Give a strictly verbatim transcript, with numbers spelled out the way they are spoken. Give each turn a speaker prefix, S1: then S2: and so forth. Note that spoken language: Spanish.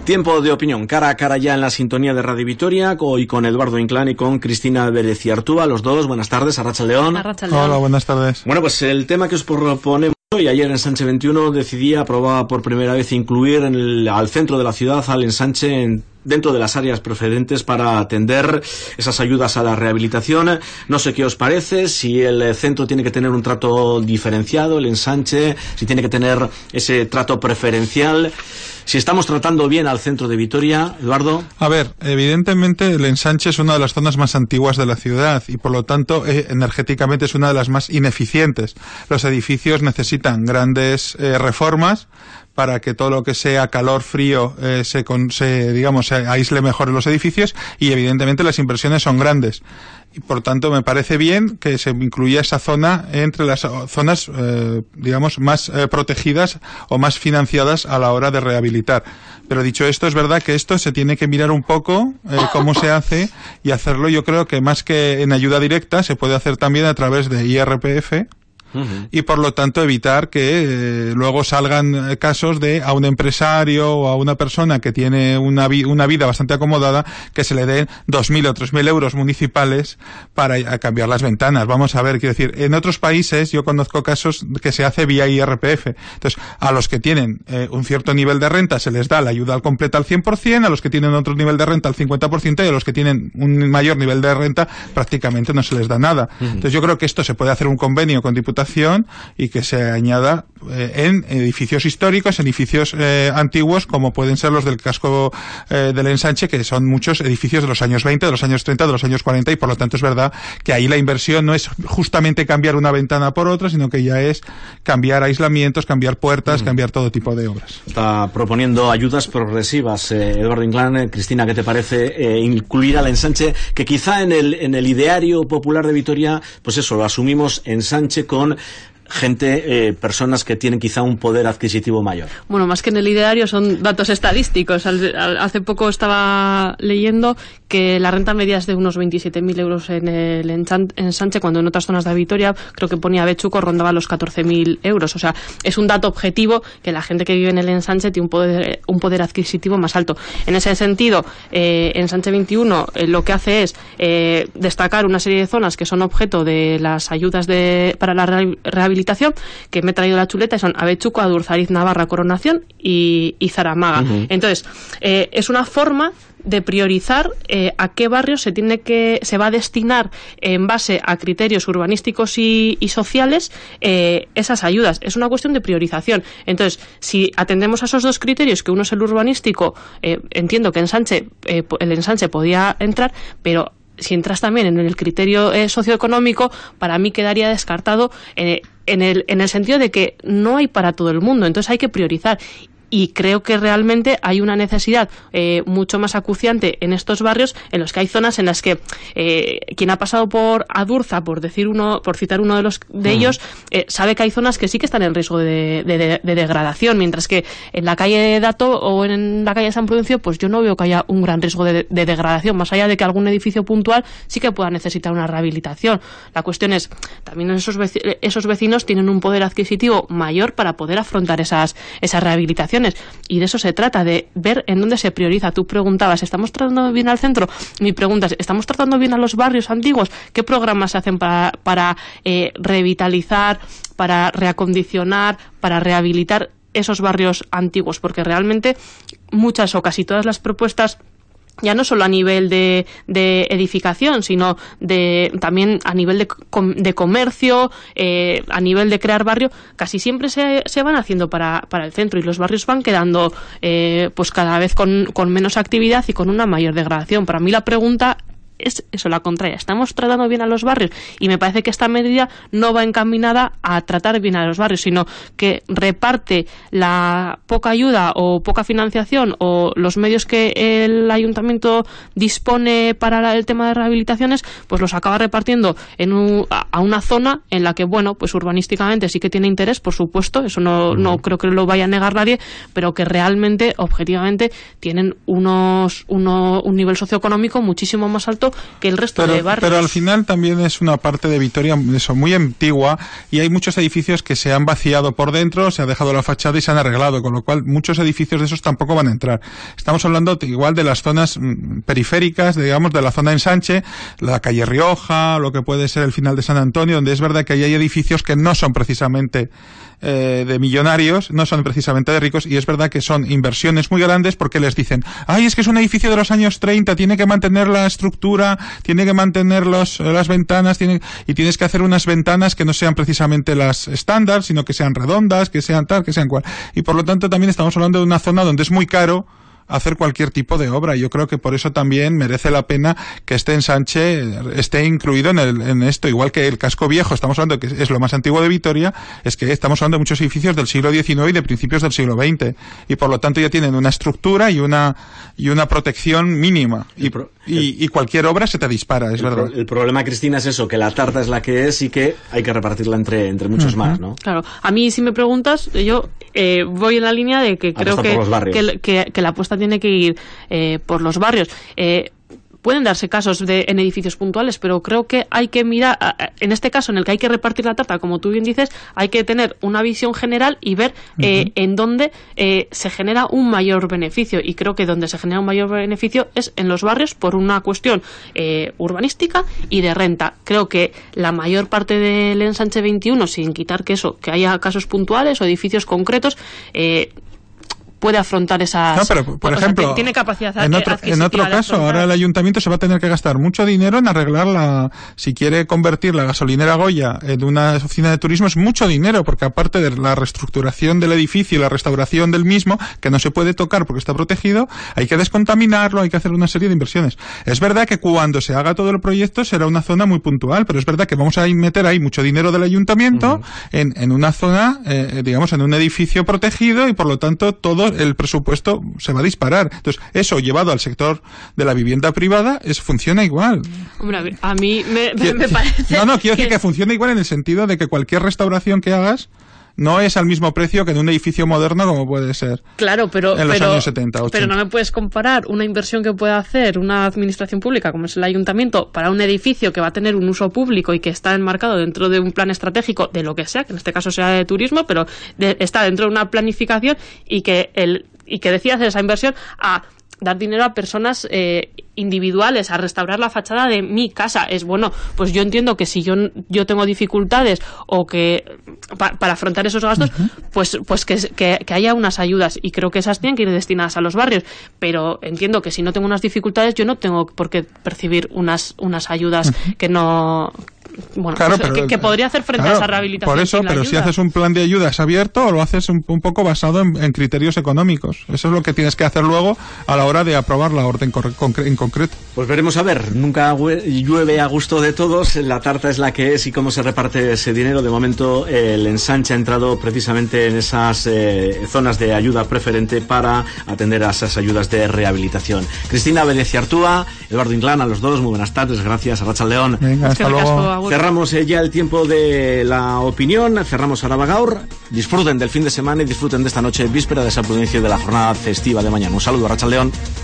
S1: Tiempo de opinión, cara a cara ya en la sintonía de Radio Vitoria, hoy con Eduardo Inclán y con Cristina Vélez y Artúa, los dos. Buenas tardes, Arratsaldeón.
S2: Arratsaldeón.
S3: Hola, buenas tardes.
S1: Bueno, pues el tema que os proponemos hoy, ayer Ensanche veintiuno decidía, aprobaba por primera vez incluir en el, al centro de la ciudad, al ensanche, en, dentro de las áreas preferentes para atender esas ayudas a la rehabilitación. No sé qué os parece, si el centro tiene que tener un trato diferenciado, el ensanche, si tiene que tener ese trato preferencial. Si estamos tratando bien al centro de Vitoria, Eduardo.
S3: A ver, evidentemente el ensanche es una de las zonas más antiguas de la ciudad y por lo tanto eh, energéticamente es una de las más ineficientes. Los edificios necesitan grandes eh, reformas para que todo lo que sea calor, frío, eh, se, con, se, digamos, se aísle mejor en los edificios y evidentemente las inversiones son grandes. Y por tanto me parece bien que se incluya esa zona entre las zonas, eh, digamos, más eh, protegidas o más financiadas a la hora de rehabilitar. Pero dicho esto, es verdad que esto se tiene que mirar un poco eh, cómo se hace y hacerlo, yo creo que más que en ayuda directa se puede hacer también a través de I R P F. Y por lo tanto evitar que eh, luego salgan casos de a un empresario o a una persona que tiene una, vi una vida bastante acomodada que se le den dos mil o tres mil euros municipales para a cambiar las ventanas. Vamos a ver, quiero decir, en otros países yo conozco casos que se hace vía I R P F. Entonces, a los que tienen eh, un cierto nivel de renta se les da la ayuda al completa al cien por cien, a los que tienen otro nivel de renta al cincuenta por ciento y a los que tienen un mayor nivel de renta prácticamente no se les da nada. Uh-huh. Entonces yo creo que esto se puede hacer un convenio con Diputación y que se añada eh, en edificios históricos, en edificios eh, antiguos, como pueden ser los del casco eh, del ensanche, que son muchos edificios de los años veinte, de los años treinta, de los años cuarenta, y por lo tanto es verdad que ahí la inversión no es justamente cambiar una ventana por otra, sino que ya es cambiar aislamientos, cambiar puertas, mm. cambiar todo tipo de obras.
S1: Está proponiendo ayudas progresivas, eh, Eduardo Inclán. Eh, Cristina, ¿qué te parece eh, incluir al ensanche? Que quizá en el, en el ideario popular de Vitoria, pues eso, lo asumimos ensanche con gente, eh, personas que tienen quizá un poder adquisitivo mayor.
S2: Bueno, más que en el ideario son datos estadísticos. Al, al, hace poco estaba leyendo que la renta media es de unos veintisiete mil euros en el ensanche, cuando en otras zonas de Vitoria, creo que ponía Bechuco, rondaba los catorce mil euros. O sea, es un dato objetivo que la gente que vive en el ensanche tiene un poder, un poder adquisitivo más alto. En ese sentido, eh, Ensanche veintiuno eh, lo que hace es eh, destacar una serie de zonas que son objeto de las ayudas de, para la rehabilitación, que me he traído la chuleta, y son Abechuco, Adurzáriz, Navarra, Coronación y, y Zaramaga. Uh-huh. Entonces, eh, es una forma de priorizar eh, a qué barrios se tiene que se va a destinar en base a criterios urbanísticos y, y sociales eh, esas ayudas. Es una cuestión de priorización. Entonces, si atendemos a esos dos criterios, que uno es el urbanístico, eh, entiendo que ensanche, eh, el ensanche podía entrar, pero si entras también en el criterio eh, socioeconómico, para mí quedaría descartado eh, en el, en el sentido de que no hay para todo el mundo. Entonces hay que priorizar. Y creo que realmente hay una necesidad eh, mucho más acuciante en estos barrios, en los que hay zonas en las que eh, quien ha pasado por Adurza, por decir uno, por citar uno de los de mm. ellos, eh, sabe que hay zonas que sí que están en riesgo de, de, de, de degradación, mientras que en la calle Dato o en la calle San Prudencio, pues yo no veo que haya un gran riesgo de, de degradación, más allá de que algún edificio puntual sí que pueda necesitar una rehabilitación. La cuestión es, también esos vecinos, esos vecinos tienen un poder adquisitivo mayor para poder afrontar esas, esas rehabilitaciones. Y de eso se trata, de ver en dónde se prioriza. Tú preguntabas, ¿estamos tratando bien al centro? Mi pregunta es, ¿estamos tratando bien a los barrios antiguos? ¿Qué programas se hacen para, para eh, revitalizar, para reacondicionar, para rehabilitar esos barrios antiguos? Porque realmente muchas o casi todas las propuestas, ya no solo a nivel de, de edificación, sino de también a nivel de, de comercio, eh, a nivel de crear barrio, casi siempre se, se van haciendo para, para el centro, y los barrios van quedando eh, pues cada vez con, con menos actividad y con una mayor degradación. Para mí la pregunta es eso, la contraria. ¿Estamos tratando bien a los barrios? Y me parece que esta medida no va encaminada a tratar bien a los barrios, sino que reparte la poca ayuda o poca financiación o los medios que el ayuntamiento dispone para el tema de rehabilitaciones, pues los acaba repartiendo en un, a una zona en la que, bueno, pues urbanísticamente sí que tiene interés, por supuesto, eso no, no creo que lo vaya a negar nadie, pero que realmente, objetivamente, tienen unos uno, un nivel socioeconómico muchísimo más alto presupuesto que el resto
S3: pero,
S2: de barrios.
S3: Pero al final también es una parte de Vitoria eso, muy antigua, y hay muchos edificios que se han vaciado por dentro, se ha dejado la fachada y se han arreglado, con lo cual muchos edificios de esos tampoco van a entrar. Estamos hablando igual de las zonas mm, periféricas, digamos, de la zona ensanche, la calle Rioja, lo que puede ser el final de San Antonio, donde es verdad que ahí hay edificios que no son precisamente eh, de millonarios, no son precisamente de ricos, y es verdad que son inversiones muy grandes porque les dicen, ay, es que es un edificio de los años treinta, tiene que mantener la estructura, tiene que mantener los, las ventanas, tiene, y tienes que hacer unas ventanas que no sean precisamente las estándar, sino que sean redondas, que sean tal, que sean cual. Y por lo tanto también estamos hablando de una zona donde es muy caro hacer cualquier tipo de obra. Yo creo que por eso también merece la pena que este ensanche esté incluido en, el, en esto, igual que el casco viejo, estamos hablando que es lo más antiguo de Vitoria, es que estamos hablando de muchos edificios del siglo diecinueve y de principios del siglo veinte, y por lo tanto ya tienen una estructura y una y una protección mínima, y, pro, y, y cualquier obra se te dispara, es
S1: el
S3: verdad.
S1: Pro, el problema, Cristina, es eso, que la tarta es la que es y que hay que repartirla entre, entre muchos uh-huh. más, ¿no?
S2: Claro, a mí si me preguntas, yo eh, voy en la línea de que creo que, que, que, que la apuesta tiene que ir eh, por los barrios. Eh, pueden darse casos de, en edificios puntuales, pero creo que hay que mirar, en este caso en el que hay que repartir la tarta, como tú bien dices, hay que tener una visión general y ver eh, uh-huh. en dónde eh, se genera un mayor beneficio, y creo que donde se genera un mayor beneficio es en los barrios por una cuestión eh, urbanística y de renta. Creo que la mayor parte del ensanche veintiuno, sin quitar que eso, que haya casos puntuales o edificios concretos, eh, puede afrontar esas...
S3: No, pero, por ejemplo,
S2: sea, tiene capacidad
S3: en otro, en otro caso, ahora el ayuntamiento se va a tener que gastar mucho dinero en arreglar la... Si quiere convertir la gasolinera Goya en una oficina de turismo, es mucho dinero, porque aparte de la reestructuración del edificio y la restauración del mismo, que no se puede tocar porque está protegido, hay que descontaminarlo, hay que hacer una serie de inversiones. Es verdad que cuando se haga todo el proyecto será una zona muy puntual, pero es verdad que vamos a meter ahí mucho dinero del ayuntamiento uh-huh. en, en una zona, eh, digamos, en un edificio protegido, y por lo tanto todo el presupuesto se va a disparar. Entonces, eso llevado al sector de la vivienda privada, es, funciona igual.
S2: Hombre, a mí me, me, me parece...
S3: No, no, quiero
S2: que...
S3: decir que funciona igual en el sentido de que cualquier restauración que hagas no es al mismo precio que en un edificio moderno como puede ser.
S2: Claro, pero,
S3: en los
S2: pero,
S3: años setenta, ochenta.
S2: Pero no me puedes comparar una inversión que puede hacer una administración pública como es el ayuntamiento para un edificio que va a tener un uso público y que está enmarcado dentro de un plan estratégico de lo que sea, que en este caso sea de turismo, pero de, está dentro de una planificación, y que el y que decide hacer esa inversión a dar dinero a personas eh, individuales, a restaurar la fachada de mi casa. Es bueno, pues yo entiendo que si yo, yo tengo dificultades o que pa, para afrontar esos gastos, uh-huh. pues, pues que, que, que haya unas ayudas, y creo que esas tienen que ir destinadas a los barrios, pero entiendo que si no tengo unas dificultades, yo no tengo por qué percibir unas, unas ayudas uh-huh. que no... Bueno,
S3: claro,
S2: pues,
S3: pero,
S2: que, que podría hacer frente
S3: claro,
S2: a esa rehabilitación.
S3: Por eso, pero
S2: ayuda.
S3: Si haces un plan de ayudas abierto, o lo haces un, un poco basado en, en criterios económicos. Eso es lo que tienes que hacer luego a la hora de aprobar la orden en concreto.
S1: Pues veremos a ver. Nunca llueve a gusto de todos. La tarta es la que es, y cómo se reparte ese dinero. De momento, el ensanche ha entrado precisamente en esas eh, zonas de ayuda preferente para atender a esas ayudas de rehabilitación. Cristina Vélez Artúa, Eduardo Inclán, a los dos, muy buenas tardes. Gracias. Arratsaldeon.
S3: Venga, hasta luego.
S1: Cerramos eh, ya el tiempo de la opinión, cerramos Araba Gaur. Disfruten del fin de semana y disfruten de esta noche víspera de San Prudencio y de la jornada festiva de mañana. Un saludo, Arratsaldeon.